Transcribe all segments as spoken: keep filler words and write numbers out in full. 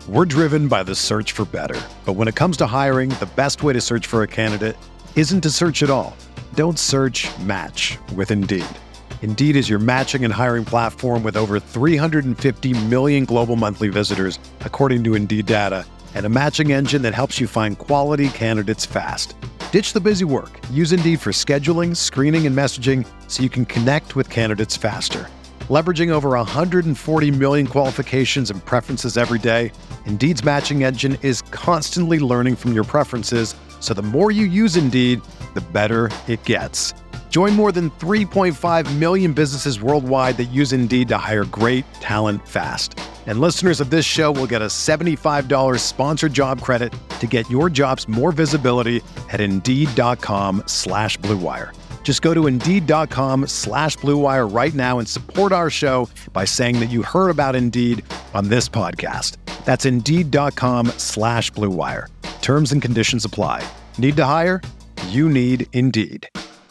We're driven by the search for better. But when it comes to hiring, the best way to search for a candidate isn't to search at all. Don't search, match with Indeed. Indeed is your matching and hiring platform with over three hundred fifty million global monthly visitors, according to Indeed data, and a matching engine that helps you find quality candidates fast. Ditch the busy work. Use Indeed for scheduling, screening, and messaging so you can connect with candidates faster. Leveraging over one hundred forty million qualifications and preferences every day, Indeed's matching engine is constantly learning from your preferences, so the more you use Indeed, the better it gets. Join more than three point five million businesses worldwide that use Indeed to hire great talent fast. And listeners of this show will get a seventy-five dollars sponsored job credit to get your jobs more visibility at Indeed.com slash Blue Wire. Just go to Indeed.com slash Blue Wire right now and support our show by saying that you heard about Indeed on this podcast. That's Indeed.com slash Blue Wire. Terms and conditions apply. Need to hire? You need Indeed.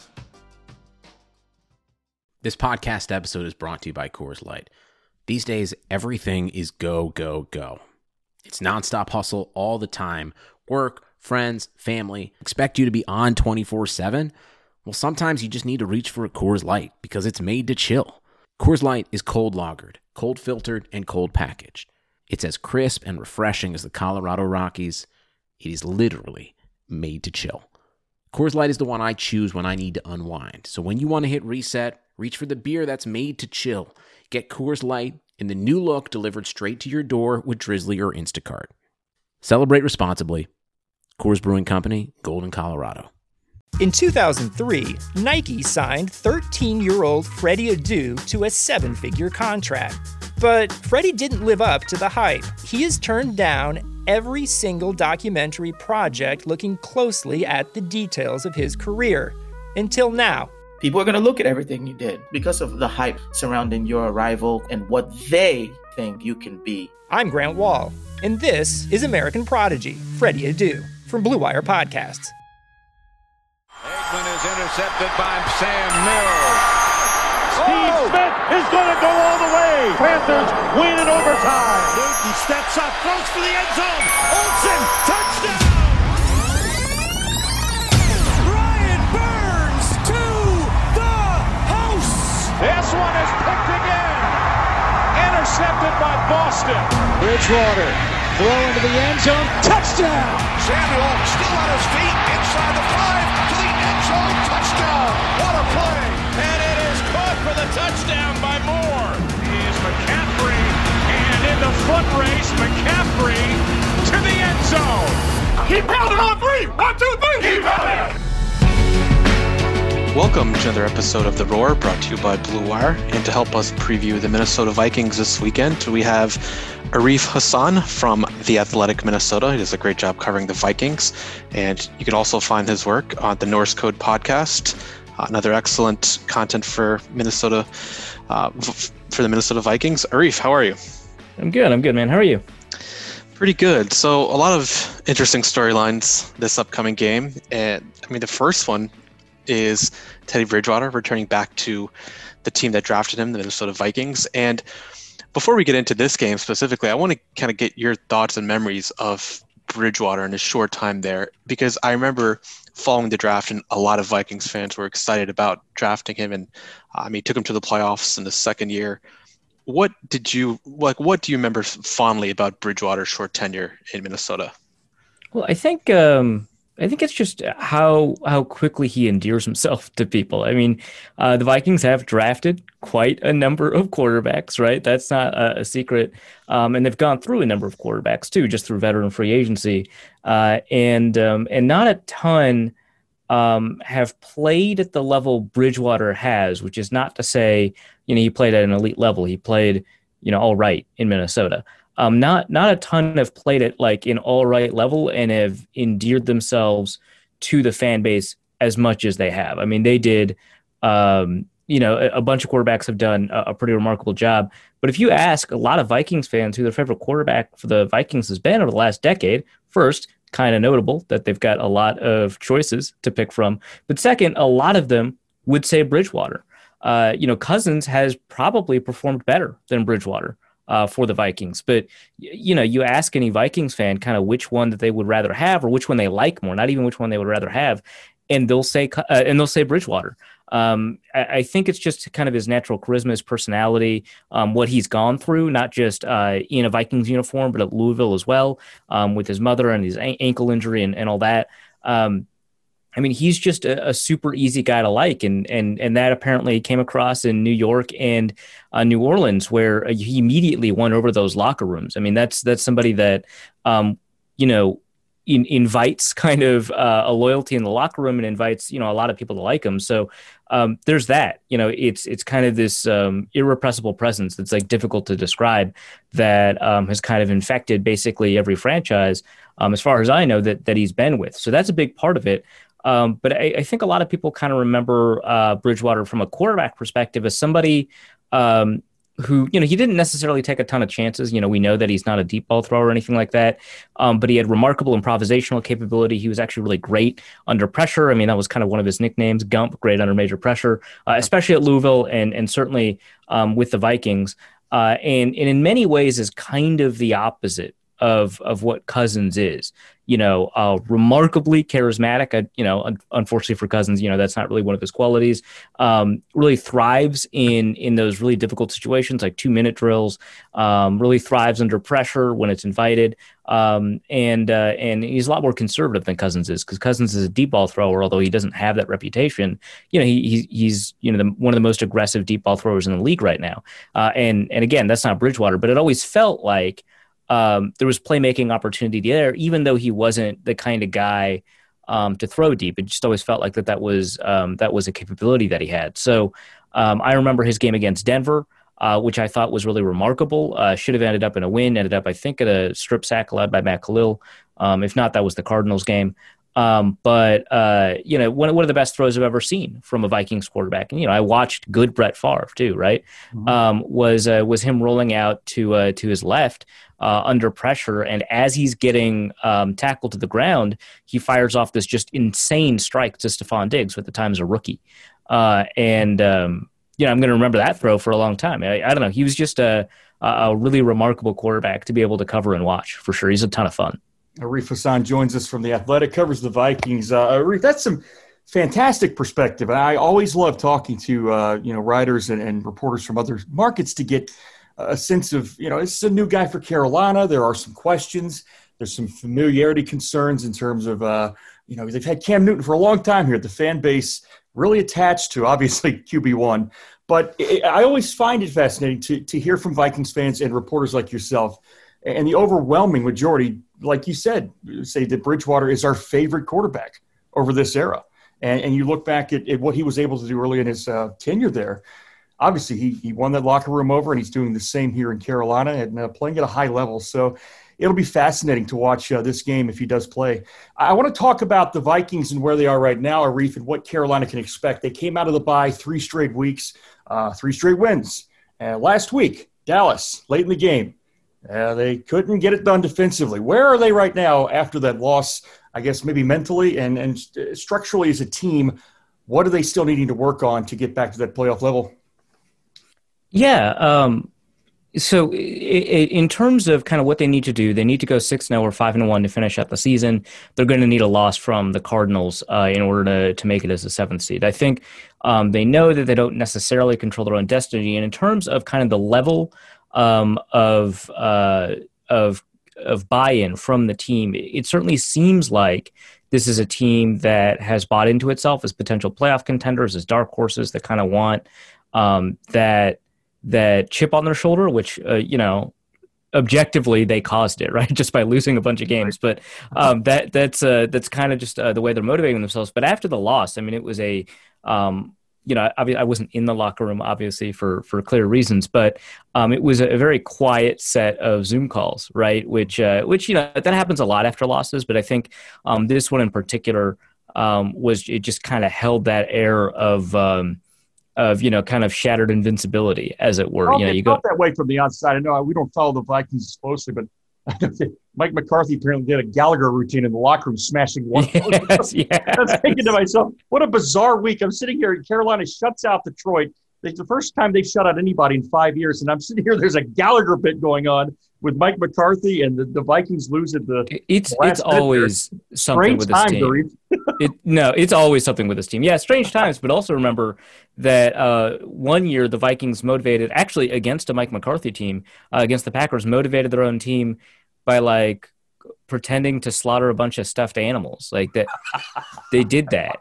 This podcast episode is brought to you by Coors Light. These days, everything is go, go, go. It's nonstop hustle all the time. Work, friends, family. Expect you to be on twenty-four seven? Well, sometimes you just need to reach for a Coors Light because it's made to chill. Coors Light is cold lagered, cold filtered, and cold packaged. It's as crisp and refreshing as the Colorado Rockies. It is literally made to chill. Coors Light is the one I choose when I need to unwind. So when you want to hit reset, reach for the beer that's made to chill. Get Coors Light in the new look delivered straight to your door with Drizzly or Instacart. Celebrate responsibly. Coors Brewing Company, Golden, Colorado. In two thousand three, Nike signed thirteen-year-old Freddie Adu to a seven-figure contract. But Freddie didn't live up to the hype. He has turned down every single documentary project looking closely at the details of his career. Until now. People are going to look at everything you did because of the hype surrounding your arrival and what they think you can be. I'm Grant Wall, and this is American Prodigy, Freddie Adu, from Blue Wire Podcasts. Aikman is intercepted by Sam Mills. Steve oh. Smith is going to go all the way. Panthers win in overtime. He steps up, throws for the end zone. Olsen, touchdown! Brian Burns to the house. This one is picked again. Intercepted by Boston. Bridgewater throw into the end zone. Touchdown. Samuel still on his feet inside the five to the end zone. Touchdown. What a play. And it is caught for the touchdown by Moore. Here's McCaffrey. And in the foot race, McCaffrey to the end zone. He pounded on three. One, two, three. He pounded. Welcome to another episode of The Roar, brought to you by Blue Wire. And to help us preview the Minnesota Vikings this weekend, we have Arif Hassan from The Athletic Minnesota. He does a great job covering the Vikings. And you can also find his work on the Norse Code podcast, uh, another excellent content for Minnesota, uh, v- for the Minnesota Vikings. Arif, how are you? I'm good. I'm good, man. How are you? Pretty good. So a lot of interesting storylines this upcoming game. And I mean, the first one is Teddy Bridgewater returning back to the team that drafted him, the Minnesota Vikings. And before we get into this game specifically, I want to kind of get your thoughts and memories of Bridgewater and his short time there, because I remember following the draft and a lot of Vikings fans were excited about drafting him. And I mean, he took him to the playoffs in the second year. What did you like? What do you remember fondly about Bridgewater's short tenure in Minnesota? Well, I think um, I think it's just how how quickly he endears himself to people. I mean, uh, the Vikings have drafted quite a number of quarterbacks, right? That's not a, a secret, um, and they've gone through a number of quarterbacks too, just through veteran free agency, uh, and um, and not a ton um, have played at the level Bridgewater has, which is not to say, you know, he played at an elite level. He played, you know, all right in Minnesota. Um, not not a ton have played at like an all right level and have endeared themselves to the fan base as much as they have. I mean, they did, um, you know, a, a bunch of quarterbacks have done a, a pretty remarkable job. But if you ask a lot of Vikings fans who their favorite quarterback for the Vikings has been over the last decade, first, kind of notable that they've got a lot of choices to pick from. But second, a lot of them would say Bridgewater. Uh, you know, Cousins has probably performed better than Bridgewater uh, for the Vikings. But, you know, you ask any Vikings fan kind of which one that they would rather have or which one they like more, not even which one they would rather have. And they'll say, uh, and they'll say Bridgewater. Um, I, I think it's just kind of his natural charisma, his personality, um, what he's gone through, not just uh, in a Vikings uniform, but at Louisville as well, um, with his mother and his a- ankle injury and, and all that. Um, I mean, he's just a, a super easy guy to like, and and and that apparently came across in New York and uh, New Orleans, where he immediately won over those locker rooms. I mean, that's that's somebody that, um, you know, in, invites kind of uh, a loyalty in the locker room and invites, you know, a lot of people to like him. So um, there's that. You know, it's it's kind of this um, irrepressible presence that's like difficult to describe that um, has kind of infected basically every franchise, um, as far as I know, that that he's been with. So that's a big part of it. Um, but I, I think a lot of people kind of remember uh, Bridgewater from a quarterback perspective as somebody um, who, you know, he didn't necessarily take a ton of chances. You know, we know that he's not a deep ball thrower or anything like that, um, but he had remarkable improvisational capability. He was actually really great under pressure. I mean, that was kind of one of his nicknames, Gump, great under major pressure, uh, especially at Louisville and, and certainly um, with the Vikings. Uh, and, and in many ways is kind of the opposite of of what Cousins is, you know, uh, remarkably charismatic. Uh, you know, un- unfortunately for Cousins, you know, that's not really one of his qualities. Um, really thrives in in those really difficult situations like two minute drills. Um, really thrives under pressure when it's invited. Um, and uh, and he's a lot more conservative than Cousins is, because Cousins is a deep ball thrower, although he doesn't have that reputation. You know, he, he he's you know the, one of the most aggressive deep ball throwers in the league right now. Uh, and and again, that's not Bridgewater, but it always felt like Um, there was playmaking opportunity there, even though he wasn't the kind of guy um, to throw deep. It just always felt like that that was um, that was a capability that he had. So um, I remember his game against Denver, uh, which I thought was really remarkable. Uh, should have ended up in a win. Ended up, I think, at a strip sack led by Matt Khalil. Um, if not, that was the Cardinals game. Um, but, uh, you know, one, one of the best throws I've ever seen from a Vikings quarterback. And, you know, I watched good Brett Favre too, right? Mm-hmm. Um, was, uh, was him rolling out to, uh, to his left, uh, under pressure. And as he's getting, um, tackled to the ground, he fires off this just insane strike to Stephon Diggs, who at the time is a rookie. Uh, and, um, you know, I'm going to remember that throw for a long time. I, I don't know. He was just a, a really remarkable quarterback to be able to cover and watch for sure. He's a ton of fun. Arif Hassan joins us from The Athletic, covers the Vikings. Uh, Arif, that's some fantastic perspective. I always love talking to uh, you know writers and, and reporters from other markets to get a sense of, you know, this is a new guy for Carolina. There are some questions. There's some familiarity concerns in terms of, uh, you know, they've had Cam Newton for a long time here. The fan base really attached to, obviously, Q B one. But it, I always find it fascinating to to hear from Vikings fans and reporters like yourself. And the overwhelming majority, like you said, say that Bridgewater is our favorite quarterback over this era. And, and you look back at, at what he was able to do early in his uh, tenure there. Obviously, he he won that locker room over, and he's doing the same here in Carolina and uh, playing at a high level. So it'll be fascinating to watch uh, this game if he does play. I want to talk about the Vikings and where they are right now, Arif, and what Carolina can expect. They came out of the bye three straight weeks, uh, three straight wins. Uh, last week, Dallas, late in the game. Uh, they couldn't get it done defensively. Where are they right now after that loss? I guess maybe mentally and, and structurally as a team, what are they still needing to work on to get back to that playoff level? Yeah. Um, so i- i- in terms of kind of what they need to do, they need to go six and oh or five and one to finish out the season. They're going to need a loss from the Cardinals uh, in order to, to make it as a seventh seed. I think um, they know that they don't necessarily control their own destiny. And in terms of kind of the level Um, of uh, of of buy-in from the team, it certainly seems like this is a team that has bought into itself as potential playoff contenders, as dark horses that kind of want um, that that chip on their shoulder, which uh, you know, objectively they caused it, right, just by losing a bunch of games. But um, that that's uh, that's kind of just uh, the way they're motivating themselves. But after the loss, I mean, it was a um, you know, I, I wasn't in the locker room, obviously, for for clear reasons, but um, it was a very quiet set of Zoom calls, right? Which, uh, which you know, that happens a lot after losses, but I think um, this one in particular um, was it just kind of held that air of um, of you know, kind of shattered invincibility, as it were. Well, you know, it you felt go that way from the outside. I know we don't follow the Vikings as closely, but Mike McCarthy apparently did a Gallagher routine in the locker room, smashing one. Yes, yes. I was thinking to myself, what a bizarre week. I'm sitting here and Carolina shuts out Detroit. It's the first time they've shut out anybody in five years, and I'm sitting here. There's a Gallagher bit going on with Mike McCarthy, and the, the Vikings lose at the. It's the it's always there. something Strange with this time, team. it, no, it's always something with this team. Yeah, strange times, but also remember that uh, one year the Vikings motivated, actually against a Mike McCarthy team, uh, against the Packers, motivated their own team by like pretending to slaughter a bunch of stuffed animals. Like that, they did that.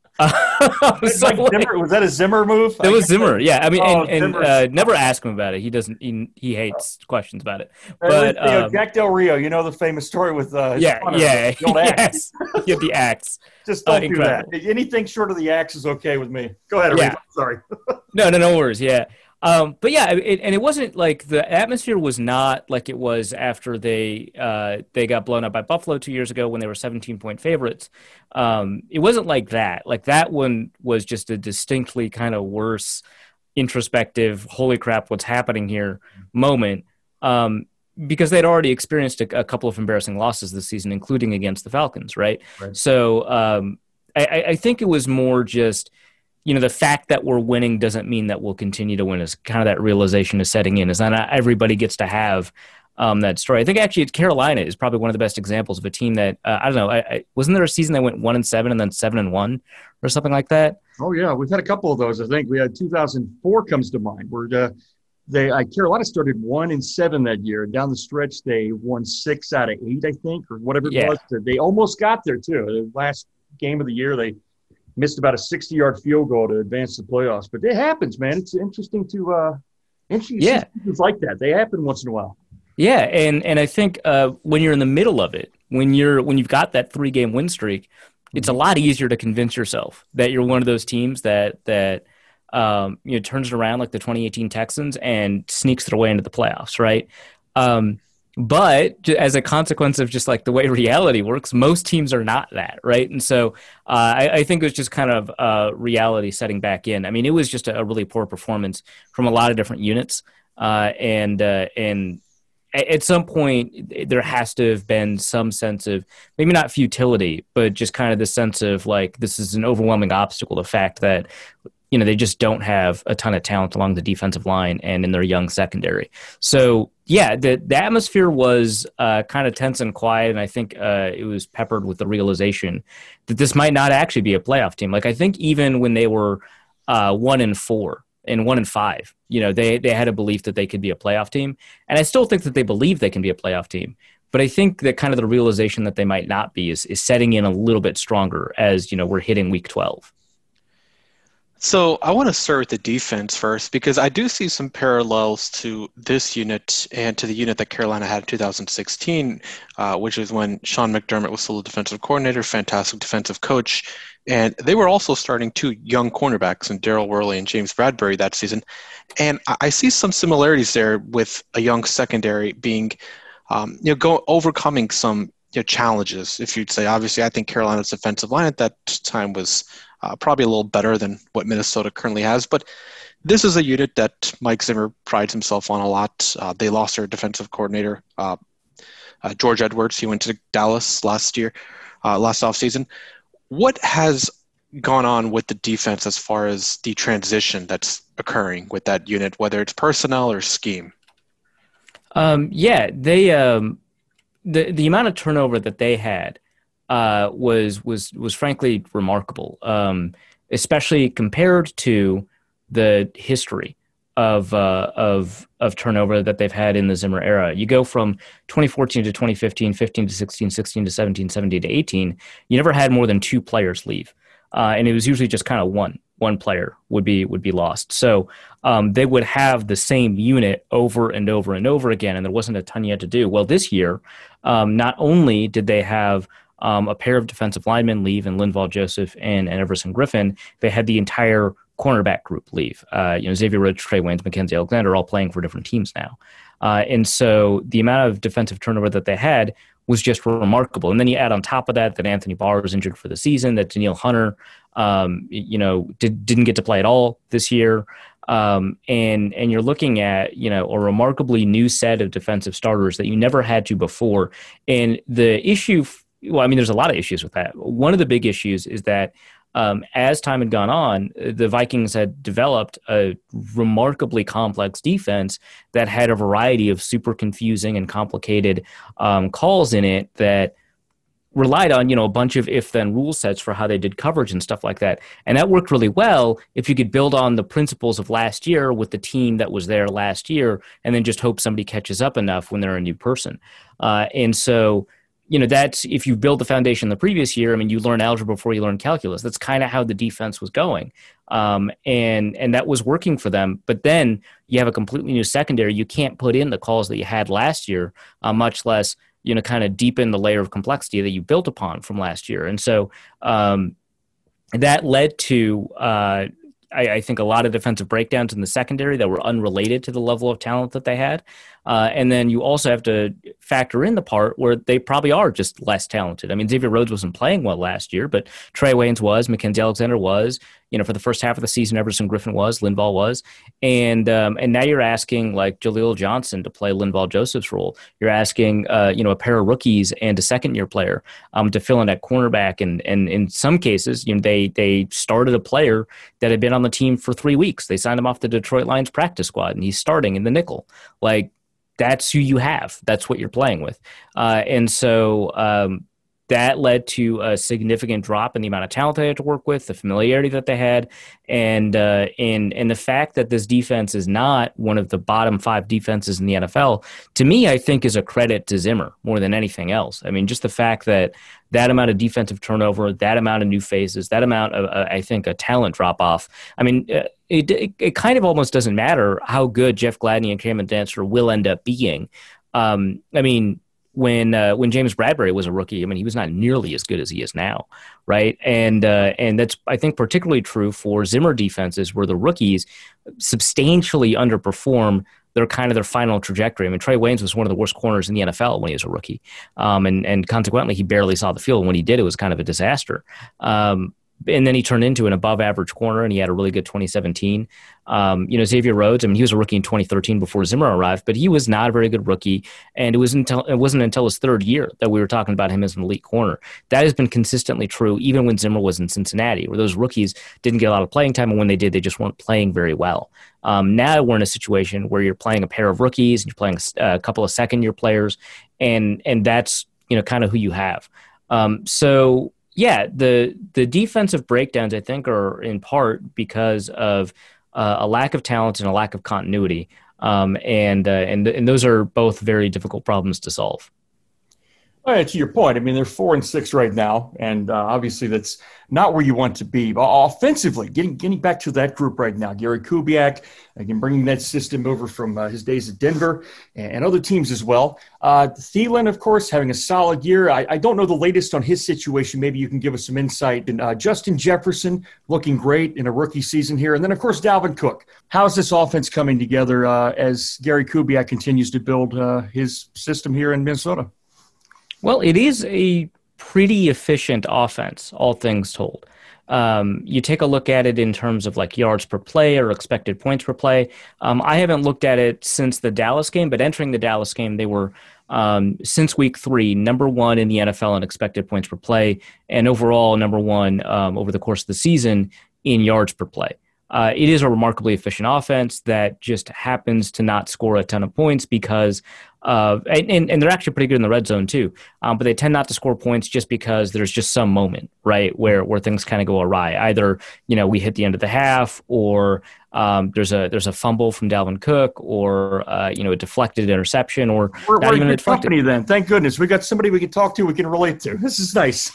Uh, was, so like like, Zimmer, was that a Zimmer move? It was Zimmer, yeah. I mean, oh, and, and uh, never ask him about it. He doesn't. He, he hates questions about it. But you know, um, Jack Del Rio, you know the famous story with uh, yeah, yeah, yes, you the axe. Just don't uh, do incredible. that. Anything short of the axe is okay with me. Go ahead, yeah. Aretha. Sorry. no, no, no worries. Yeah. Um, but yeah, it, and it wasn't like the atmosphere was not like it was after they uh, they got blown up by Buffalo two years ago when they were seventeen point favorites. Um, it wasn't like that. Like that one was just a distinctly kind of worse, introspective, holy crap, what's happening here moment. Um, because they'd already experienced a, a couple of embarrassing losses this season, including against the Falcons, right? right. So um, I, I think it was more just. You know, the fact that we're winning doesn't mean that we'll continue to win. Is kind of that realization is setting in. Is not everybody gets to have um, that story. I think actually it's Carolina is probably one of the best examples of a team that uh, I don't know. I, I, wasn't there a season that went one and seven and then seven and one or something like that? Oh yeah, we've had a couple of those. I think we had two thousand four comes to mind where uh, they uh, Carolina started one and seven that year, and down the stretch they won six out of eight, I think, or whatever it yeah. was. They almost got there too. The last game of the year they. Missed about a sixty-yard field goal to advance the playoffs, but it happens, man. It's interesting to uh, interesting yeah. things like that. They happen once in a while. Yeah, and and I think uh, when you're in the middle of it, when you're when you've got that three game win streak, it's a lot easier to convince yourself that you're one of those teams that that um, you know turns it around like the twenty eighteen Texans and sneaks their way into the playoffs, right? Um, But as a consequence of just like the way reality works, most teams are not that, right? And so uh, I, I think it was just kind of uh, reality setting back in. I mean, it was just a, a really poor performance from a lot of different units. Uh, and uh, and at some point, there has to have been some sense of maybe not futility, but just kind of the sense of like this is an overwhelming obstacle, the fact that you know, they just don't have a ton of talent along the defensive line and in their young secondary. So, yeah, the, the atmosphere was uh, kind of tense and quiet, and I think uh, it was peppered with the realization that this might not actually be a playoff team. Like, I think even when they were uh, one and four and one and five, you know, they, they had a belief that they could be a playoff team. And I still think that they believe they can be a playoff team. But I think that kind of the realization that they might not be is, is setting in a little bit stronger as, you know, we're hitting week twelve. So I want to start with the defense first because I do see some parallels to this unit and to the unit that Carolina had in two thousand sixteen, uh, which is when Sean McDermott was still a defensive coordinator, fantastic defensive coach. And they were also starting two young cornerbacks in Daryl Worley and James Bradbury that season. And I see some similarities there with a young secondary being, um, you know, go overcoming some you know, challenges, if you'd say. Obviously, I think Carolina's defensive line at that time was Uh, probably a little better than what Minnesota currently has. But this is a unit that Mike Zimmer prides himself on a lot. Uh, they lost their defensive coordinator, uh, uh, George Edwards. He went to Dallas last year, uh, last offseason. What has gone on with the defense as far as the transition that's occurring with that unit, whether it's personnel or scheme? Um, yeah, they um, the the amount of turnover that they had Uh, was was was frankly remarkable, um, especially compared to the history of uh, of of turnover that they've had in the Zimmer era. You go from twenty fourteen to twenty fifteen, fifteen to sixteen, sixteen to seventeen, seventeen to eighteen. You never had more than two players leave, uh, and it was usually just kind of one one player would be would be lost. So um, they would have the same unit over and over and over again, and there wasn't a ton yet to do. Well, this year, um, not only did they have Um, a pair of defensive linemen leave in Linval Joseph and, and Everson Griffin, they had the entire cornerback group leave. Uh, you know, Xavier Rhodes, Trey Waynes, Mackenzie Alexander are all playing for different teams now. Uh, and so the amount of defensive turnover that they had was just remarkable. And then you add on top of that that Anthony Barr was injured for the season, that Danielle Hunter, um, you know, did, didn't get to play at all this year. Um, and and you're looking at, you know, a remarkably new set of defensive starters that you never had to before. And the issue – well, I mean, there's a lot of issues with that. One of the big issues is that um, as time had gone on, the Vikings had developed a remarkably complex defense that had a variety of super confusing and complicated um, calls in it that relied on, you know, a bunch of if-then rule sets for how they did coverage and stuff like that. And that worked really well if you could build on the principles of last year with the team that was there last year and then just hope somebody catches up enough when they're a new person. Uh, and so, you know, that's if you build the foundation the previous year, I mean, you learn algebra before you learn calculus. That's kind of how the defense was going. Um, and and that was working for them. But then you have a completely new secondary. You can't put in the calls that you had last year, uh, much less you know, kind of deepen the layer of complexity that you built upon from last year. And so um, that led to, uh, I, I think, a lot of defensive breakdowns in the secondary that were unrelated to the level of talent that they had. Uh, and then you also have to factor in the part where they probably are just less talented. I mean, Xavier Rhodes wasn't playing well last year, but Trey Waynes was, Mackenzie Alexander was, you know, for the first half of the season, Everson Griffin was, Linval was. And um, and now you're asking like Jaleel Johnson to play Linval Joseph's role. You're asking, uh, you know, a pair of rookies and a second-year player um, to fill in at cornerback. And and in some cases, you know, they they started a player that had been on the team for three weeks. They signed him off the Detroit Lions practice squad, and he's starting in the nickel. Like, that's who you have. That's what you're playing with. Uh, and so um, that led to a significant drop in the amount of talent they had to work with, the familiarity that they had, and uh, and and the fact that this defense is not one of the bottom five defenses in the N F L, to me, I think is a credit to Zimmer more than anything else. I mean, just the fact that that amount of defensive turnover, that amount of new faces, that amount of, uh, I think, a talent drop-off. I mean, uh, it, it it kind of almost doesn't matter how good Jeff Gladney and Cameron Dantzler will end up being. Um, I mean, when uh, when James Bradbury was a rookie, I mean, he was not nearly as good as he is now, right? And uh, and that's, I think, particularly true for Zimmer defenses where the rookies substantially underperform their kind of their final trajectory. I mean, Trey Waynes was one of the worst corners in the N F L when he was a rookie. Um, and, and consequently, he barely saw the field. And when he did, it was kind of a disaster. Um, and then he turned into an above average corner, and he had a really good twenty seventeen. Um, you know, Xavier Rhodes, I mean, he was a rookie in twenty thirteen before Zimmer arrived, but he was not a very good rookie. And it was until, it wasn't until his third year that we were talking about him as an elite corner. That has been consistently true, even when Zimmer was in Cincinnati, where those rookies didn't get a lot of playing time. And when they did, they just weren't playing very well. Um, now we're in a situation where you're playing a pair of rookies and you're playing a, a couple of second year players, and, and that's, you know, kind of who you have. Um, so, Yeah, the the defensive breakdowns, I think, are in part because of uh, a lack of talent and a lack of continuity, um, and uh, and and those are both very difficult problems to solve. All right, to your point, I mean, they're four and six right now, and uh, obviously that's not where you want to be. But offensively, getting getting back to that group right now, Gary Kubiak, again, bringing that system over from uh, his days at Denver and, and other teams as well. Uh, Thielen, of course, having a solid year. I, I don't know the latest on his situation. Maybe you can give us some insight. And uh, Justin Jefferson looking great in a rookie season here. And then, of course, Dalvin Cook. How's this offense coming together uh, as Gary Kubiak continues to build uh, his system here in Minnesota? Well, it is a pretty efficient offense, all things told. Um, you take a look at it in terms of like yards per play or expected points per play. Um, I haven't looked at it since the Dallas game, but entering the Dallas game, they were, um, since week three, number one in the N F L in expected points per play, and overall number one um, over the course of the season in yards per play. Uh, it is a remarkably efficient offense that just happens to not score a ton of points because uh, and, and they're actually pretty good in the red zone too, um, but they tend not to score points just because there's just some moment, right, where where things kind of go awry. Either, you know, we hit the end of the half, or um, there's a there's a fumble from Dalvin Cook, or uh, you know, a deflected interception, or we're, not we're even a a good deflected. company then. Thank goodness we got somebody we can talk to, we can relate to. This is nice.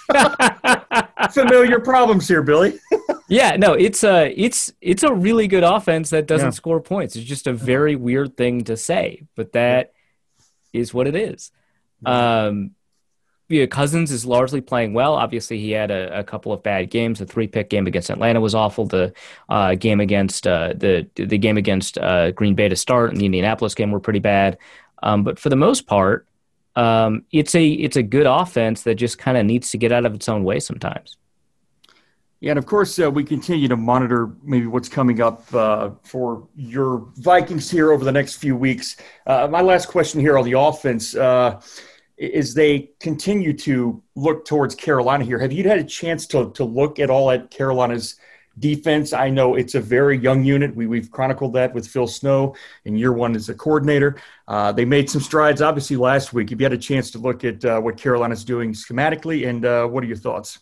Familiar problems here, Billy. Yeah, no, it's a it's it's a really good offense that doesn't Yeah. score points. It's just a very weird thing to say, but that is what it is. Um, yeah, Cousins is largely playing well. Obviously, he had a, a couple of bad games. The three-pick game against Atlanta was awful. The uh, game against uh, the the game against uh, Green Bay to start, and the Indianapolis game were pretty bad. Um, but for the most part, um, it's a it's a good offense that just kind of needs to get out of its own way sometimes. Yeah, and of course, uh, we continue to monitor maybe what's coming up uh, for your Vikings here over the next few weeks. Uh, my last question here on the offense, uh, as they continue to look towards Carolina here. Have you had a chance to to look at all at Carolina's defense? I know it's a very young unit. We, we've chronicled that with Phil Snow in year one as a coordinator. Uh, they made some strides, obviously, last week. Have you had a chance to look at uh, what Carolina's doing schematically, and uh, what are your thoughts?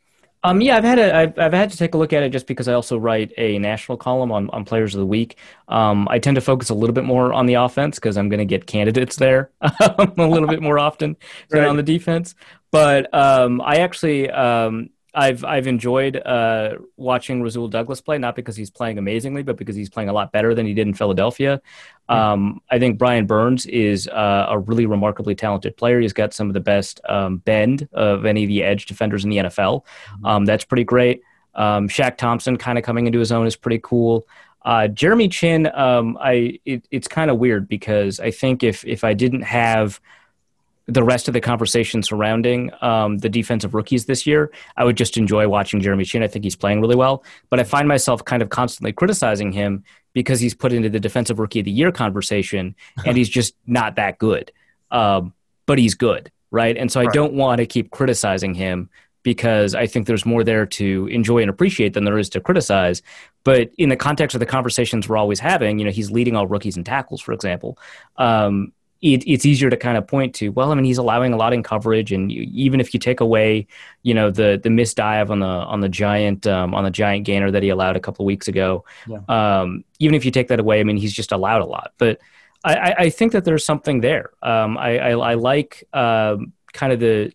Um, yeah, I've had a, I've, I've had to take a look at it just because I also write a national column on, on Players of the Week. Um, I tend to focus a little bit more on the offense because I'm going to get candidates there a little bit more often than right. on the defense. But um, I actually um, I've I've enjoyed uh, watching Rasul Douglas play, not because he's playing amazingly, but because he's playing a lot better than he did in Philadelphia. Um, I think Brian Burns is uh, a really remarkably talented player. He's got some of the best um, bend of any of the edge defenders in the N F L. Um, that's pretty great. Um, Shaq Thompson kind of coming into his own is pretty cool. Uh, Jeremy Chinn, um, I it, it's kind of weird because I think if if I didn't have the rest of the conversation surrounding um, the defensive rookies this year, I would just enjoy watching Jeremy Chinn. I think he's playing really well, but I find myself kind of constantly criticizing him because he's put into the defensive rookie of the year conversation and he's just not that good. Um, but he's good, right? And so I right. don't want to keep criticizing him because I think there's more there to enjoy and appreciate than there is to criticize. But in the context of the conversations we're always having, you know, he's leading all rookies in tackles, for example. Um, It, it's easier to kind of point to, well, I mean, he's allowing a lot in coverage, and you, even if you take away, you know, the the missed dive on the on the giant um, on the giant gainer that he allowed a couple of weeks ago, yeah. um, even if you take that away, I mean, he's just allowed a lot. But I, I think that there's something there. Um, I, I, I like um, kind of the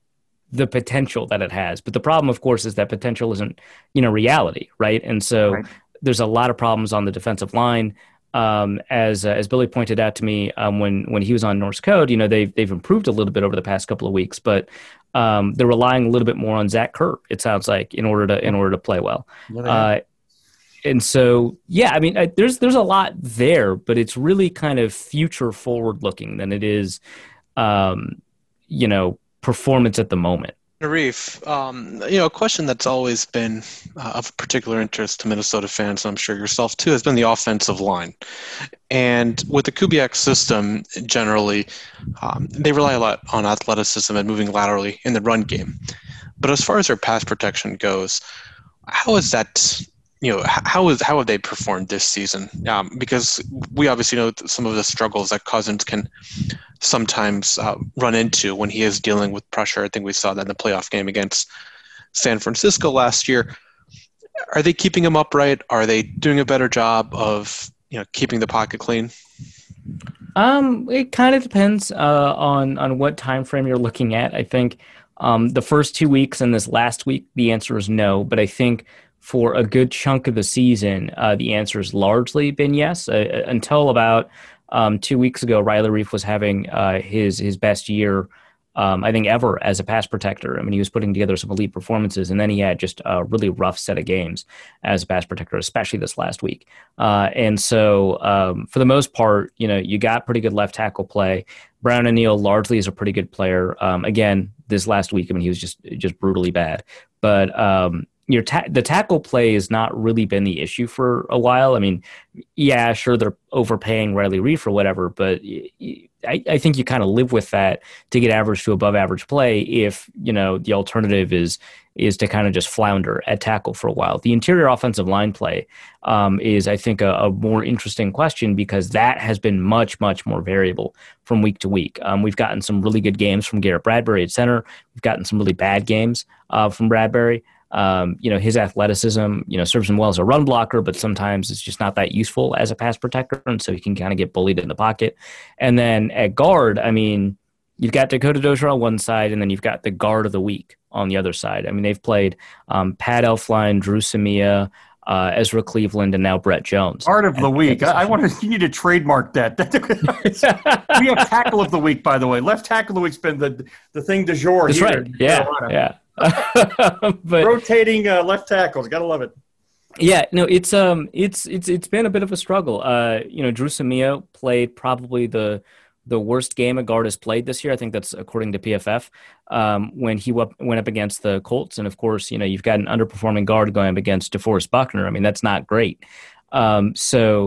the potential that it has, but the problem, of course, is that potential isn't, you know, reality, right? And so right. there's a lot of problems on the defensive line. Um, as uh, as Billy pointed out to me um, when when he was on Norse Code, you know, they've they've improved a little bit over the past couple of weeks, but um, they're relying a little bit more on Zach Kerr, it sounds like, in order to in order to play well. Yeah, uh, and so, yeah, I mean, I, there's there's a lot there, but it's really kind of future forward looking than it is, um, you know, performance at the moment. Arif, um, you know, a question that's always been uh, of particular interest to Minnesota fans, and I'm sure yourself too, has been the offensive line. And with the Kubiak system, generally, um, they rely a lot on athleticism and moving laterally in the run game. But as far as their pass protection goes, how is that, you know, how is how have they performed this season? Um, because we obviously know some of the struggles that Cousins can sometimes uh, run into when he is dealing with pressure. I think we saw that in the playoff game against San Francisco last year. Are they keeping him upright? Are they doing a better job of, you know, keeping the pocket clean? Um, it kind of depends uh, on on what time frame you're looking at. I think um, the first two weeks and this last week, the answer is no. But I think for a good chunk of the season, uh, the answer has largely been yes. Uh, until about um, two weeks ago, Riley Reiff was having uh, his his best year, um, I think, ever as a pass protector. I mean, he was putting together some elite performances, and then he had just a really rough set of games as a pass protector, especially this last week. Uh, and so, um, for the most part, you know, you got pretty good left tackle play. Brown O'Neill largely is a pretty good player. Um, again, this last week, I mean, he was just just brutally bad, but. Um, Your ta- the tackle play has not really been the issue for a while. I mean, yeah, sure, they're overpaying Riley Reiff or whatever, but I, I think you kind of live with that to get average to above average play if, you know, the alternative is is to kind of just flounder at tackle for a while. The interior offensive line play um, is, I think, a, a more interesting question because that has been much, much more variable from week to week. Um, we've gotten some really good games from Garrett Bradbury at center. We've gotten some really bad games uh, from Bradbury. Um, you know, his athleticism, you know, serves him well as a run blocker, but sometimes it's just not that useful as a pass protector. And so he can kind of get bullied in the pocket. And then at guard, I mean, you've got Dakota Dozier on one side, and then you've got the guard of the week on the other side. I mean, they've played um, Pat Elflein, Drew Samia, uh, Ezra Cleveland, and now Brett Jones. Guard of the week. I, I want to, you need to trademark that. We have tackle of the week, by the way. Left tackle of the week's been the, the thing du jour. That's here right. Yeah. Yeah. but, rotating uh, left tackles, gotta love it. Yeah, no, it's um, it's it's it's been a bit of a struggle. Uh, you know, Drew Samia played probably the the worst game a guard has played this year. I think that's according to P F F. Um, when he w- went up against the Colts, and of course, you know, you've got an underperforming guard going up against DeForest Buckner. I mean, that's not great. Um, so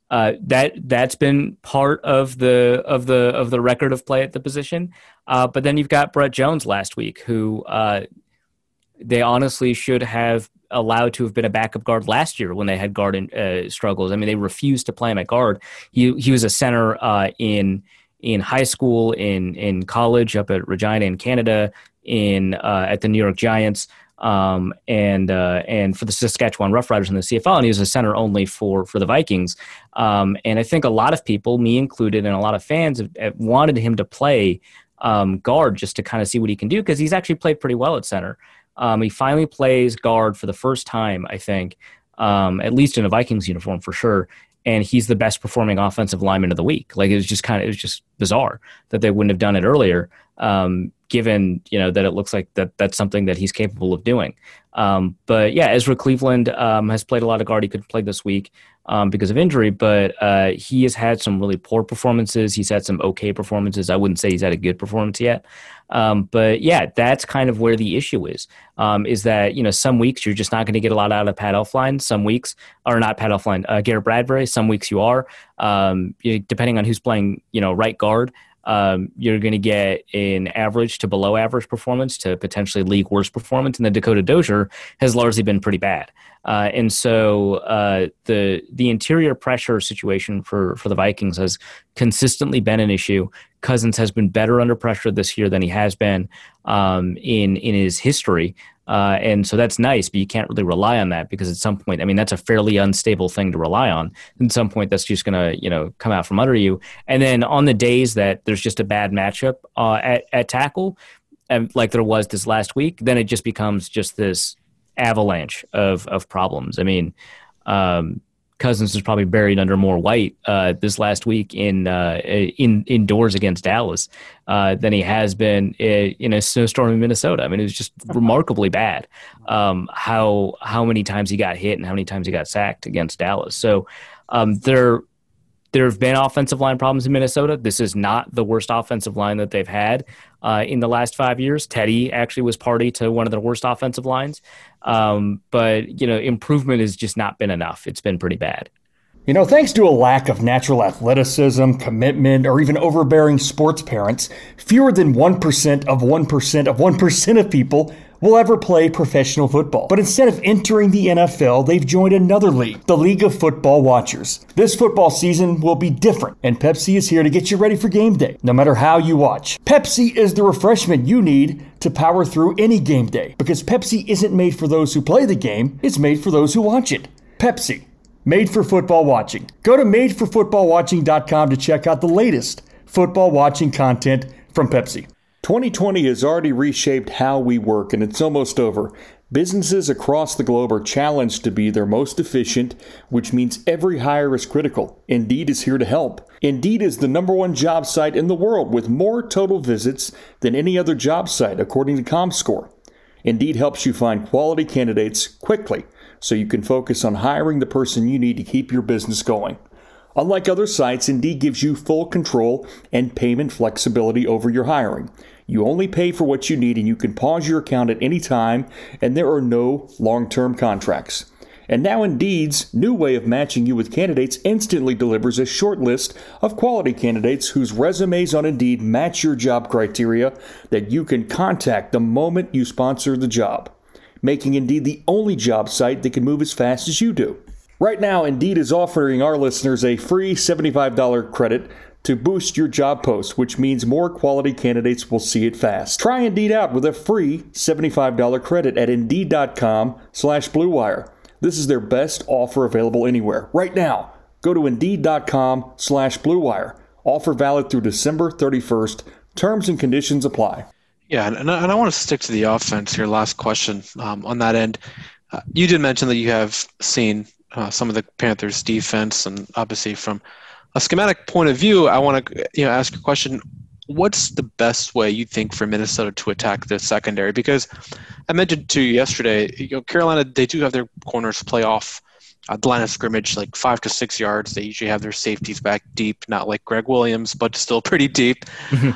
uh, that that's been part of the of the of the record of play at the position. Uh, but then you've got Brett Jones last week, who uh, they honestly should have allowed to have been a backup guard last year when they had guard uh, struggles. I mean, they refused to play him at guard. He he was a center uh, in in high school, in in college, up at Regina in Canada, in uh, at the New York Giants, um, and uh, and for the Saskatchewan Roughriders in the C F L, and he was a center only for for the Vikings. Um, and I think a lot of people, me included, and a lot of fans have, have wanted him to play um, guard just to kind of see what he can do, because he's actually played pretty well at center. Um, he finally plays guard for the first time, I think, um, at least in a Vikings uniform for sure. And he's the best performing offensive lineman of the week. Like, it was just kind of, it was just bizarre that they wouldn't have done it earlier, um, given, you know, that it looks like that that's something that he's capable of doing. Um, but yeah, Ezra Cleveland um, has played a lot of guard. He couldn't play this week um, because of injury, but uh, he has had some really poor performances. He's had some okay performances. I wouldn't say he's had a good performance yet. Um, but yeah, that's kind of where the issue is, um, is that, you know, some weeks you're just not going to get a lot out of Pat Elflein. Some weeks, or not Pat Elflein, uh, Garrett Bradbury. Some weeks you are, um, you, depending on who's playing, you know, right guard. Um, you're going to get an average to below average performance to potentially league worst performance. And then Dakota Dozier has largely been pretty bad. Uh, and so uh, the the interior pressure situation for, for the Vikings has consistently been an issue. Cousins has been better under pressure this year than he has been um, in in his history. Uh, and so that's nice, but you can't really rely on that, because at some point, I mean, that's a fairly unstable thing to rely on. At some point, that's just going to, you know, come out from under you. And then on the days that there's just a bad matchup uh, at, at tackle, and like there was this last week, then it just becomes just this avalanche of, of problems. I mean, um, Cousins is probably buried under more white uh, this last week in uh, in indoors against Dallas uh, than he has been in a snowstorm in Minnesota. I mean, it was just remarkably bad um, how how many times he got hit and how many times he got sacked against Dallas. So um, there there have been offensive line problems in Minnesota. This is not the worst offensive line that they've had uh, in the last five years. Teddy actually was party to one of the worst offensive lines. Um, but, you know, improvement has just not been enough. It's been pretty bad. You know, thanks to a lack of natural athleticism, commitment, or even overbearing sports parents, fewer than one percent of one percent of one percent of people will ever play professional football. But instead of entering the N F L, they've joined another league, the League of Football Watchers. This football season will be different, and Pepsi is here to get you ready for game day, no matter how you watch. Pepsi is the refreshment you need to power through any game day, because Pepsi isn't made for those who play the game, it's made for those who watch it. Pepsi. Made for football watching. Go to made for football watching dot com to check out the latest football watching content from Pepsi. twenty twenty has already reshaped how we work, and it's almost over. Businesses across the globe are challenged to be their most efficient, which means every hire is critical. Indeed is here to help. Indeed is the number one job site in the world with more total visits than any other job site, according to ComScore. Indeed helps you find quality candidates quickly, so you can focus on hiring the person you need to keep your business going. Unlike other sites, Indeed gives you full control and payment flexibility over your hiring. You only pay for what you need, and you can pause your account at any time, and there are no long-term contracts. And now Indeed's new way of matching you with candidates instantly delivers a short list of quality candidates whose resumes on Indeed match your job criteria that you can contact the moment you sponsor the job, making Indeed the only job site that can move as fast as you do. Right now, Indeed is offering our listeners a free seventy-five dollars credit to boost your job post, which means more quality candidates will see it fast. Try Indeed out with a free seventy-five dollars credit at Indeed.com slash Blue Wire. This is their best offer available anywhere. Right now, go to Indeed.com slash Blue Wire. Offer valid through December thirty-first. Terms and conditions apply. Yeah, and I, and I want to stick to the offense here. Last question um, on that end. Uh, you did mention that you have seen uh, some of the Panthers' defense, and obviously from a schematic point of view, I want to you know ask a question. What's the best way you think for Minnesota to attack the secondary? Because I mentioned to you yesterday, you know, Carolina, they do have their corners play off uh, the line of scrimmage like five to six yards. They usually have their safeties back deep, not like Greg Williams, but still pretty deep.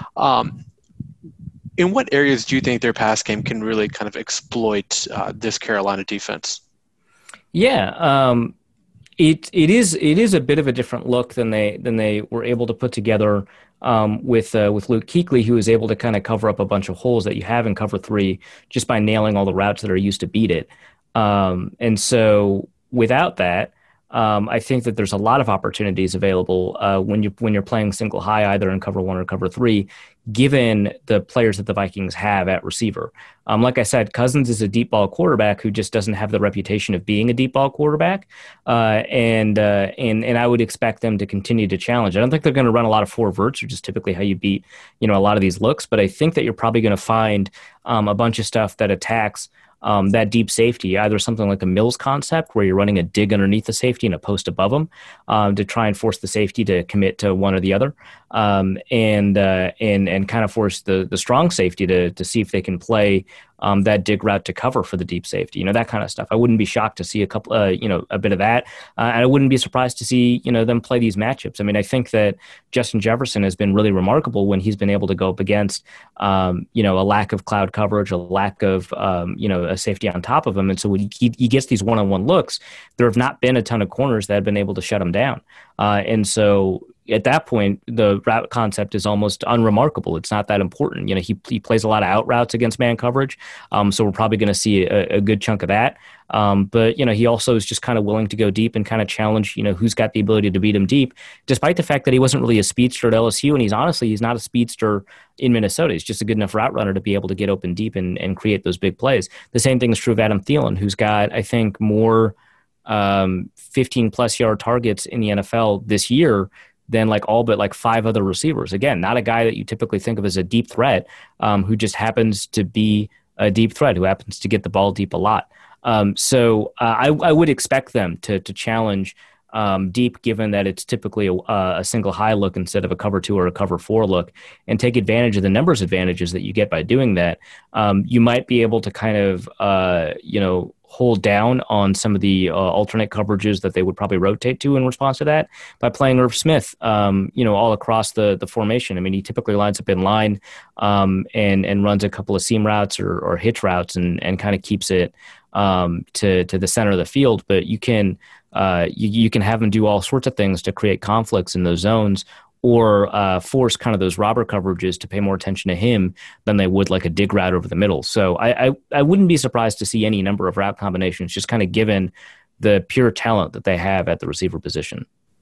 um, in what areas do you think their pass game can really kind of exploit uh, this Carolina defense? Yeah, um, It it is it is a bit of a different look than they than they were able to put together um, with uh, with Luke Kuechly, who was able to kind of cover up a bunch of holes that you have in cover three just by nailing all the routes that are used to beat it. Um, and so without that, um, I think that there's a lot of opportunities available uh, when you when you're playing single high, either in cover one or cover three, given the players that the Vikings have at receiver. Um, like I said, Cousins is a deep ball quarterback who just doesn't have the reputation of being a deep ball quarterback, uh, and uh, and and I would expect them to continue to challenge. I don't think they're going to run a lot of four verts, which is typically how you beat you know a lot of these looks. But I think that you're probably going to find um, a bunch of stuff that attacks Um, that deep safety, either something like a Mills concept where you're running a dig underneath the safety and a post above them um, to try and force the safety to commit to one or the other, um, and uh, and and kind of force the the strong safety to to see if they can play um, that dig route to cover for the deep safety, you know, that kind of stuff. I wouldn't be shocked to see a couple, uh, you know, a bit of that, uh, and I wouldn't be surprised to see you know them play these matchups. I mean, I think that Justin Jefferson has been really remarkable when he's been able to go up against um, you know a lack of cloud coverage, a lack of um, you know a safety on top of him. And so when he, he gets these one-on-one looks, there have not been a ton of corners that have been able to shut him down. Uh, and so at that point, the route concept is almost unremarkable. It's not that important. You know, he he plays a lot of out routes against man coverage. Um, so we're probably going to see a, a good chunk of that. Um, but, you know, he also is just kind of willing to go deep and kind of challenge, you know, who's got the ability to beat him deep, despite the fact that he wasn't really a speedster at L S U. And he's honestly, he's not a speedster in Minnesota. He's just a good enough route runner to be able to get open deep and, and create those big plays. The same thing is true of Adam Thielen, who's got, I think, more um, fifteen plus yard targets in the N F L this year than like all but like five other receivers. Again, not a guy that you typically think of as a deep threat, um, who just happens to be a deep threat, who happens to get the ball deep a lot. Um, so uh, I, I would expect them to to challenge um, deep, given that it's typically a, a single high look instead of a cover two or a cover four look, and take advantage of the numbers advantages that you get by doing that. Um, you might be able to kind of, uh, you know, hold down on some of the uh, alternate coverages that they would probably rotate to in response to that by playing Irv Smith, um, you know, all across the the formation. I mean, he typically lines up in line um, and and runs a couple of seam routes or, or hitch routes and and kind of keeps it um, to to the center of the field. But you can uh, you, you can have him do all sorts of things to create conflicts in those zones, or uh, force kind of those robber coverages to pay more attention to him than they would like a dig route over the middle. So I, I, I wouldn't be surprised to see any number of route combinations, just kind of given the pure talent that they have at the receiver position.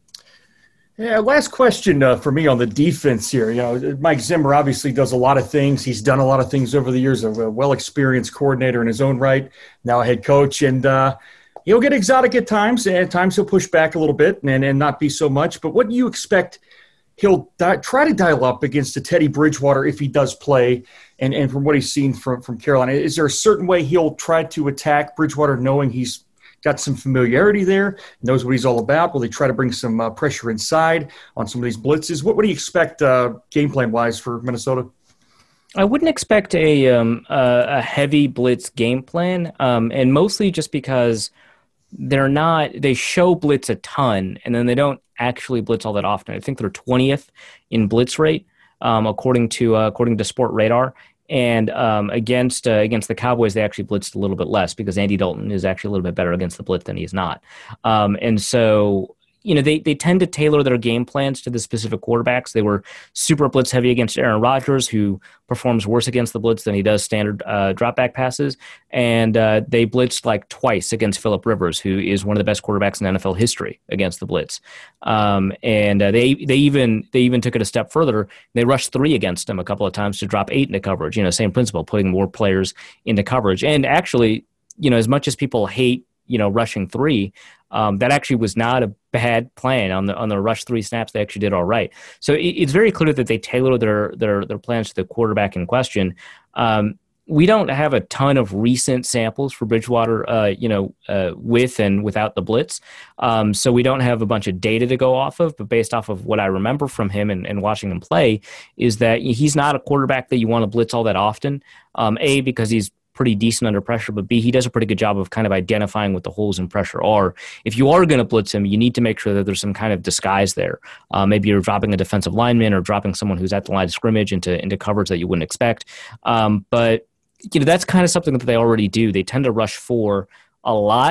Yeah, last question uh, for me on the defense here. You know, Mike Zimmer obviously does a lot of things. He's done a lot of things over the years, a well-experienced coordinator in his own right, now a head coach, and uh, he'll get exotic at times, and at times he'll push back a little bit and, and not be so much. But what do you expect he'll di- try to dial up against the Teddy Bridgewater if he does play, and, and from what he's seen from, from Carolina? Is there a certain way he'll try to attack Bridgewater, knowing he's got some familiarity there, knows what he's all about? Will they try to bring some uh, pressure inside on some of these blitzes? What, what do you expect uh, game plan-wise for Minnesota? I wouldn't expect a, um, a, a heavy blitz game plan, um, and mostly just because they're not – they show blitz a ton, and then they don't actually blitz all that often. I think they're twentieth in blitz rate, um, according to uh, according to Sport Radar. And um, against uh, against the Cowboys, they actually blitzed a little bit less because Andy Dalton is actually a little bit better against the blitz than he is not. Um, and so, you know, they, they tend to tailor their game plans to the specific quarterbacks. They were super blitz heavy against Aaron Rodgers, who performs worse against the blitz than he does standard uh, drop back passes. And uh, they blitzed like twice against Phillip Rivers, who is one of the best quarterbacks in N F L history against the blitz. Um, and uh, they they even they even took it a step further. They rushed three against him a couple of times to drop eight into coverage. You know, same principle, putting more players into coverage. And actually, you know, as much as people hate, you know, rushing three, um, that actually was not a bad plan on the on the rush three snaps. They actually did all right. So it, it's very clear that they tailor their their their plans to the quarterback in question. Um, we don't have a ton of recent samples for Bridgewater, uh, you know, uh, with and without the blitz. Um, so we don't have a bunch of data to go off of, but based off of what I remember from him and, and watching him play, is that he's not a quarterback that you want to blitz all that often. Um, A, because he's pretty decent under pressure, but B, he does a pretty good job of kind of identifying what the holes in pressure are. If you are going to blitz him, you need to make sure that there's some kind of disguise there. Uh, maybe you're dropping a defensive lineman or dropping someone who's at the line of scrimmage into, into coverage that you wouldn't expect. Um, but you know, that's kind of something that they already do. They tend to rush four a lot.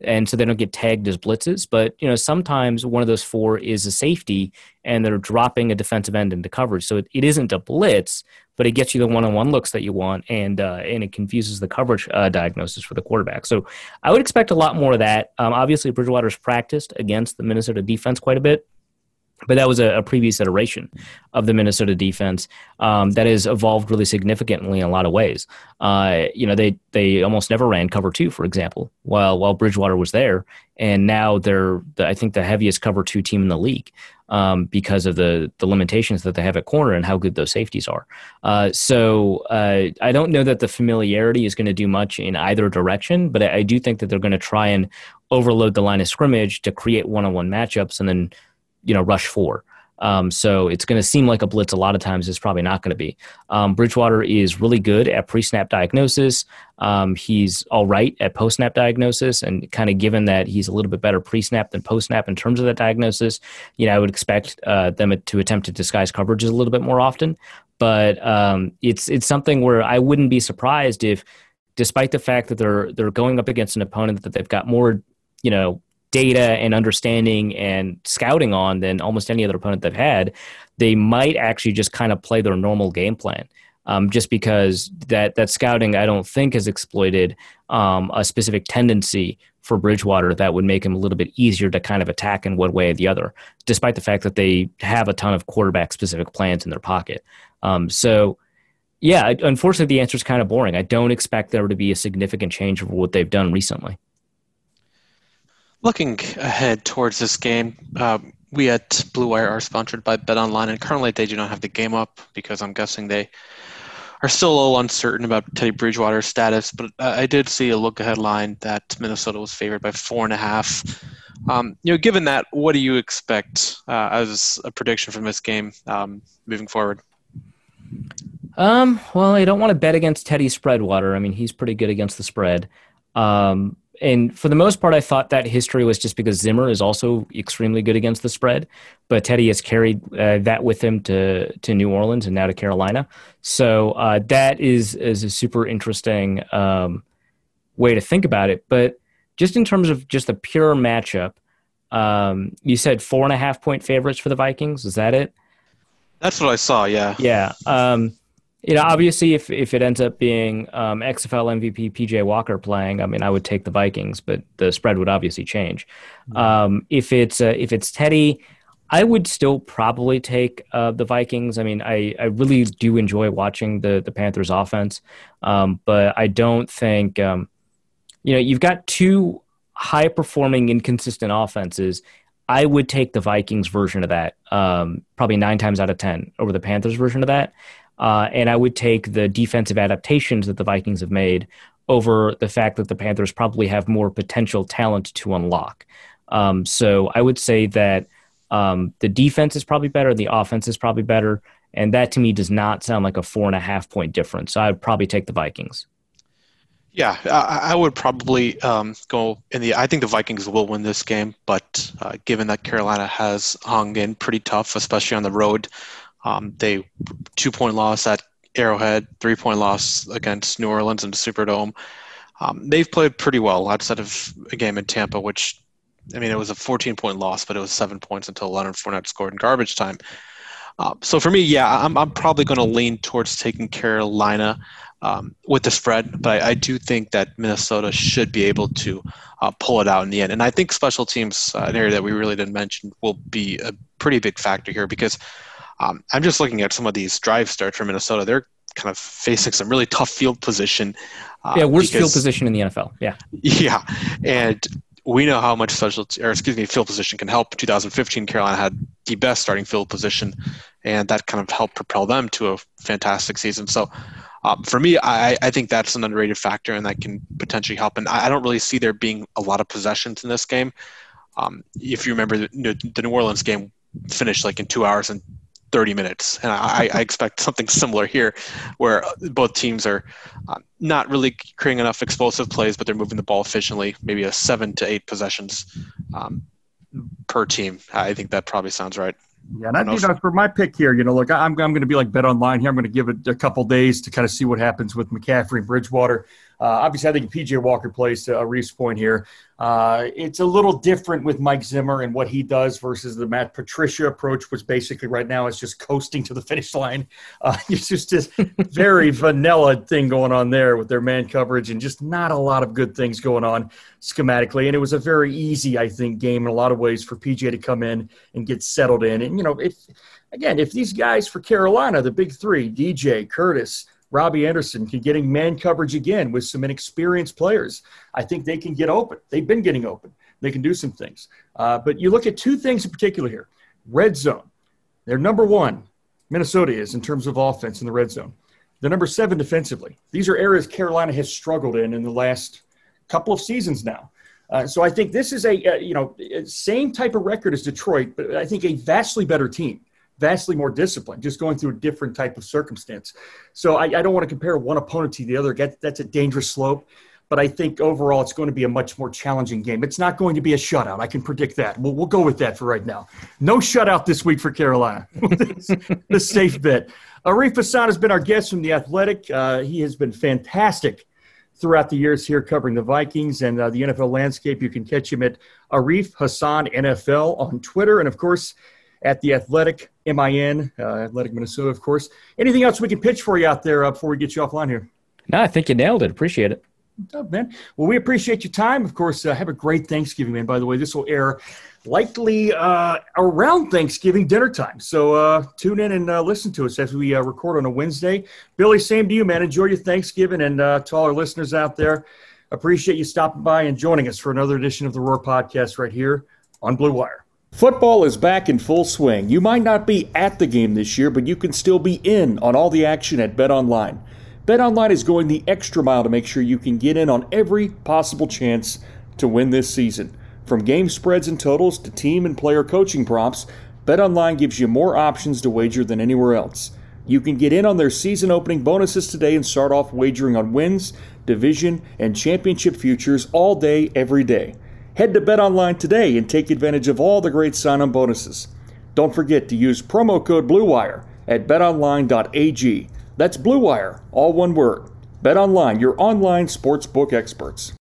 and so they don't get tagged as blitzes. But, you know, sometimes one of those four is a safety, and they're dropping a defensive end into coverage. So it, it isn't a blitz, but it gets you the one-on-one looks that you want, and uh, and it confuses the coverage uh, diagnosis for the quarterback. So I would expect a lot more of that. Um, obviously, Bridgewater's practiced against the Minnesota defense quite a bit, but that was a, a previous iteration of the Minnesota defense um, that has evolved really significantly in a lot of ways. Uh, you know, they they almost never ran cover two, for example, while while Bridgewater was there, and now they're the, I think the heaviest cover two team in the league um, because of the the limitations that they have at corner and how good those safeties are. Uh, so uh, I don't know that the familiarity is going to do much in either direction, but I, I do think that they're going to try and overload the line of scrimmage to create one-on-one matchups and then, you know, rush four. Um, so it's going to seem like a blitz a lot of times. It's probably not going to be. Um, Bridgewater is really good at pre-snap diagnosis. Um, he's all right at post-snap diagnosis, and kind of given that he's a little bit better pre-snap than post-snap in terms of that diagnosis, you know, I would expect uh, them to attempt to disguise coverages a little bit more often. But um, it's it's something where I wouldn't be surprised if, despite the fact that they're they're going up against an opponent that they've got more, you know, data and understanding and scouting on than almost any other opponent they've had, they might actually just kind of play their normal game plan. Um, just because that that scouting, I don't think, has exploited um, a specific tendency for Bridgewater that would make him a little bit easier to kind of attack in one way or the other, despite the fact that they have a ton of quarterback-specific plans in their pocket. Um, so, yeah, unfortunately, the answer is kind of boring. I don't expect there to be a significant change over what they've done recently. Looking ahead towards this game, uh, we at Blue Wire are sponsored by BetOnline, and currently they do not have the game up because I'm guessing they are still a little uncertain about Teddy Bridgewater's status. But uh, I did see a look-ahead line that Minnesota was favored by four and a half. Um, you know, given that, what do you expect uh, as a prediction from this game um, moving forward? Um, well, I don't want to bet against Teddy Spreadwater. I mean, he's pretty good against the spread. Um, And for the most part, I thought that history was just because Zimmer is also extremely good against the spread, but Teddy has carried uh, that with him to to New Orleans and now to Carolina. So uh, that is is a super interesting um, way to think about it. But just in terms of just the pure matchup, um, you said four and a half point favorites for the Vikings. Is that it? That's what I saw. Yeah. Yeah. Um, You know, obviously, if, if it ends up being um, X F L M V P P J Walker playing, I mean, I would take the Vikings, but the spread would obviously change. Mm-hmm. Um, if it's uh, if it's Teddy, I would still probably take uh, the Vikings. I mean, I, I really do enjoy watching the the Panthers offense, um, but I don't think um, you know, you've got two high performing, inconsistent offenses. I would take the Vikings version of that, um, probably nine times out of ten over the Panthers version of that. Uh, and I would take the defensive adaptations that the Vikings have made over the fact that the Panthers probably have more potential talent to unlock. Um, so I would say that um, the defense is probably better, the offense is probably better, and that to me does not sound like a four and a half point difference. So I would probably take the Vikings. Yeah, I, I would probably um, go in the. I think the Vikings will win this game, but uh, given that Carolina has hung in pretty tough, especially on the road. Um, they two-point loss at Arrowhead, three-point loss against New Orleans in the Superdome. Um, they've played pretty well outside of a game in Tampa, which, I mean, it was a fourteen-point loss, but it was seven points until Leonard Fournette scored in garbage time. Uh, so for me, yeah, I'm I'm probably going to lean towards taking Carolina um, with the spread, but I, I do think that Minnesota should be able to uh, pull it out in the end. And I think special teams, uh, an area that we really didn't mention, will be a pretty big factor here because – Um, I'm just looking at some of these drive starts for Minnesota. They're kind of facing some really tough field position. Uh, yeah, worst because, field position in the N F L. Yeah. Yeah, and we know how much special, or excuse me, field position can help. In two thousand fifteen, Carolina had the best starting field position, and that kind of helped propel them to a fantastic season. So um, for me, I, I think that's an underrated factor, and that can potentially help. And I, I don't really see there being a lot of possessions in this game. Um, if you remember, the, the New Orleans game finished like in two hours and thirty minutes. And I, I expect something similar here where both teams are uh, not really creating enough explosive plays, but they're moving the ball efficiently, maybe a seven to eight possessions um, per team. I think that probably sounds right. Yeah, and I, you know, for my pick here, you know, look, I'm I'm going to be like Bet Online here. I'm going to give it a couple days to kind of see what happens with McCaffrey and Bridgewater. Uh, obviously, I think P J Walker plays to Arif's point here. Uh, it's a little different with Mike Zimmer and what he does versus the Matt Patricia approach, which basically right now is just coasting to the finish line. Uh, it's just this very vanilla thing going on there with their man coverage and just not a lot of good things going on schematically. And it was a very easy, I think, game in a lot of ways for P J to come in and get settled in. And, you know, if again, if these guys for Carolina, the big three, D J, Curtis, Robbie Anderson, can getting man coverage again with some inexperienced players, I think they can get open. They've been getting open. They can do some things. Uh, but you look at two things in particular here. Red zone. They're number one, Minnesota is, in terms of offense in the red zone. They're number seven defensively. These are areas Carolina has struggled in in the last couple of seasons now. Uh, so I think this is a, uh, you know, same type of record as Detroit, but I think a vastly better team. Vastly more disciplined, just going through a different type of circumstance. So I, I don't want to compare one opponent to the other. That's a dangerous slope. But I think overall it's going to be a much more challenging game. It's not going to be a shutout. I can predict that. We'll, we'll go with that for right now. No shutout this week for Carolina. The safe bet. Arif Hassan has been our guest from The Athletic. Uh, he has been fantastic throughout the years here covering the Vikings and uh, the N F L landscape. You can catch him at Arif Hassan N F L on Twitter. And, of course, at The Athletic, M I N, uh, Athletic Minnesota, of course. Anything else we can pitch for you out there uh, before we get you offline here? No, I think you nailed it. Appreciate it. Oh, man. Well, we appreciate your time. Of course, uh, have a great Thanksgiving, man. By the way, this will air likely uh, around Thanksgiving dinner time. So uh, tune in and uh, listen to us as we uh, record on a Wednesday. Billy, same to you, man. Enjoy your Thanksgiving. And uh, to all our listeners out there, appreciate you stopping by and joining us for another edition of the Roar Podcast right here on Blue Wire. Football is back in full swing. You might not be at the game this year, but you can still be in on all the action at BetOnline. BetOnline is going the extra mile to make sure you can get in on every possible chance to win this season. From game spreads and totals to team and player coaching props, BetOnline gives you more options to wager than anywhere else. You can get in on their season opening bonuses today and start off wagering on wins, division, and championship futures all day, every day. Head to BetOnline today and take advantage of all the great sign-on bonuses. Don't forget to use promo code BlueWire at bet online dot a g. That's Blue Wire, all one word. BetOnline, your online sportsbook experts.